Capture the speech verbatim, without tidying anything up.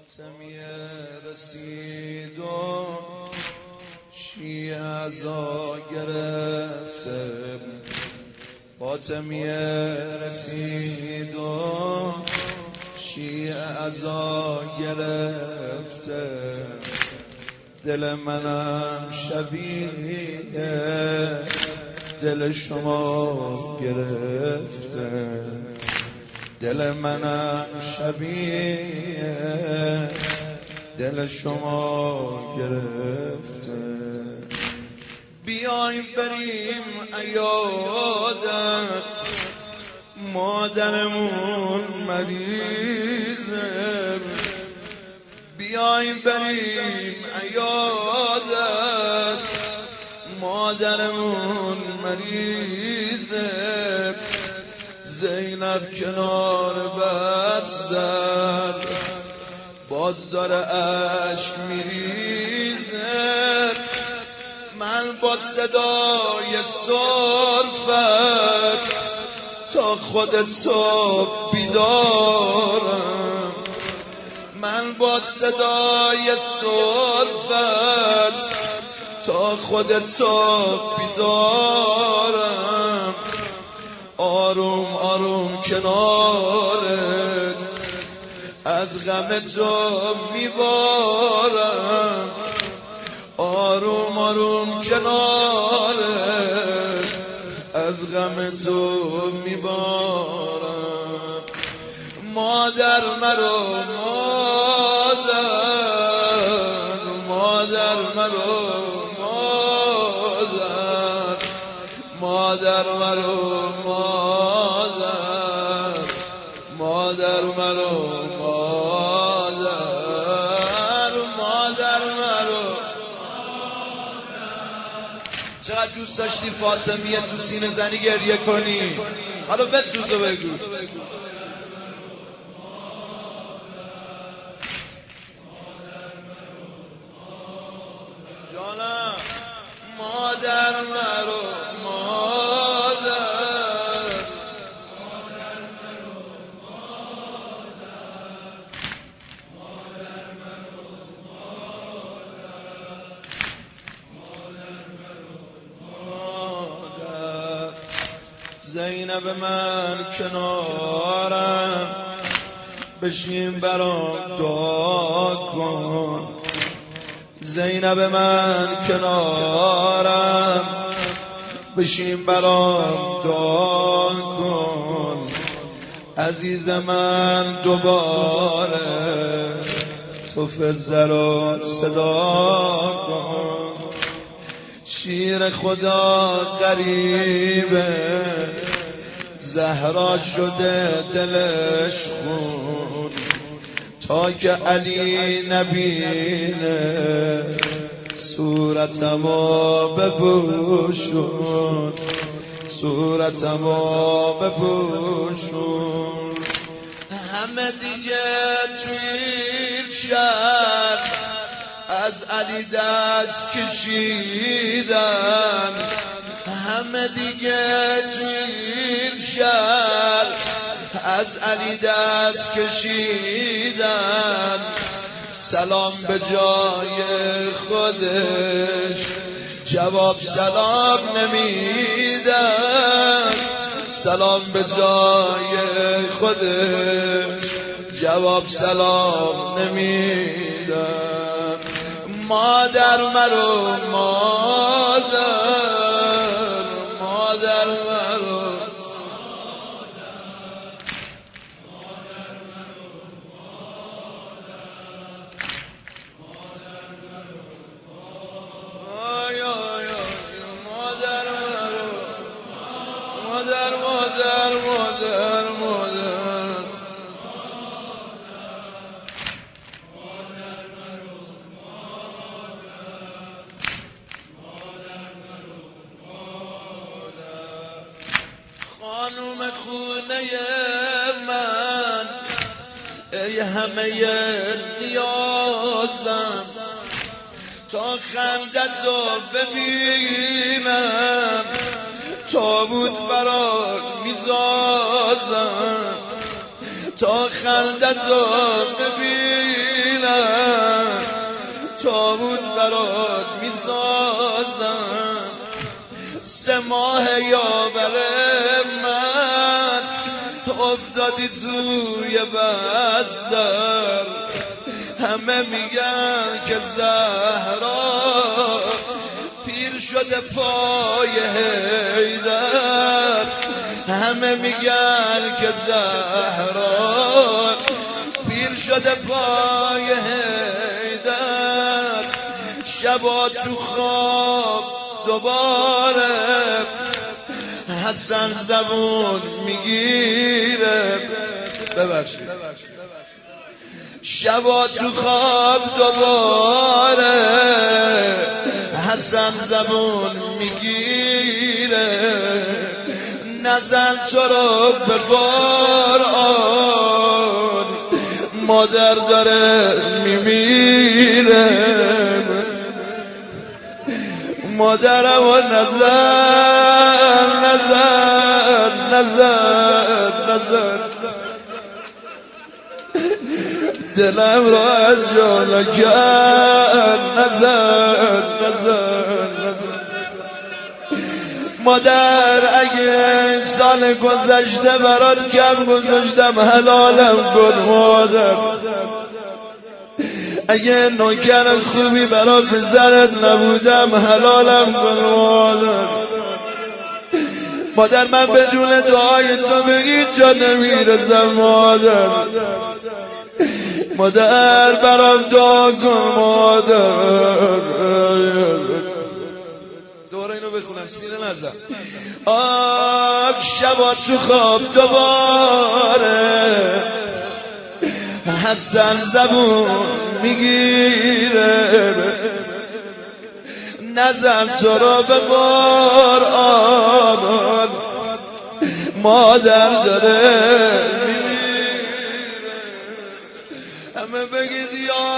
فاطمیه رسید و شیعه عزا گرفته، فاطمیه رسید و شیعه عزا گرفته، دل منم شبیه دل شما گرفته، دل منم شبیه دل شما گرفته. بیایم بریم عیادت، مادرمون مریضه، بیایم بریم عیادت، مادرمون مریضه، زینب کنار بستر باز داره اشک میریزه، من با صدای سرفت تا خود صبح بیدارم، من با صدای سرفت تا خود صبح بیدارم، آروم آروم کنارت از غم تو میبارم، آروم آروم کنارت از غم تو میبارم. مادر مرو مادر، مادر مرو مادر، مادر مرو مادر، مادر مرو مادر، مادر مرو. چقدر دوست داشتی فاطمیه تو سینه زنی گریه کنی؟ حالا بسوز و بگو. جانم مادر مرو مادر، مادر مرو مادر، مادر مرو مادر، مادر مرو مادر. زینب من کنارم، بشین برام دعا کن، زینب من کنارم، بشین برام دعا کن، عزیز من دوباره تو فزر و صدا کن، شیر خدا غریبه زهرا شده دلش خون، تا که علی نبینه صورتمو بپوشون، صورتمو بپوشون. همه دیگه توی شهر از علی دست کشیدن، همه دیگه توی شهر از علی دست کشیدن، سلام به جای خودش جواب سلام نمیدن، سلام به جای خودش جواب سلام نمیدن. مادر مرو مادر، مادر مرو مادر، مادر مادر مادر. خانوم خونه من ای همه نیازم، تا خندتو ببینم تابوت برات میسازم، تا خندتو ببینم تابوت برات میسازم سه ماه یاور من افتادی توی بستر همه میگن که زهرا پیر شده پای حیدر همه میگن که زهرا پیر شده پای حیدر شبا تو خواب دوباره حسن زبون میگیره ببخشید شبا تو خواب دوباره حسن زبون میگیره نزن تو رو به قرآن مادر داره میمیره مادرم و نزن نزن نزن نزن دلم را از جانا کرد نزن نزن نزن مادر اگه سال گذشته برات کم گذاشتم حلالم کن مادر اگه نوکر خوبی برا پسرت نبودم حلالم کن مادر مادر من بدون دعای تو به هیچ جا نمیرسم مادر مادر برام دعا کن مادر دوره اینو بخونم سینه نزن آک شبا تو خواب دوباره حسن زبون میگیره نزن تو رو به قرآن مادر داره میمیره همه بگید یا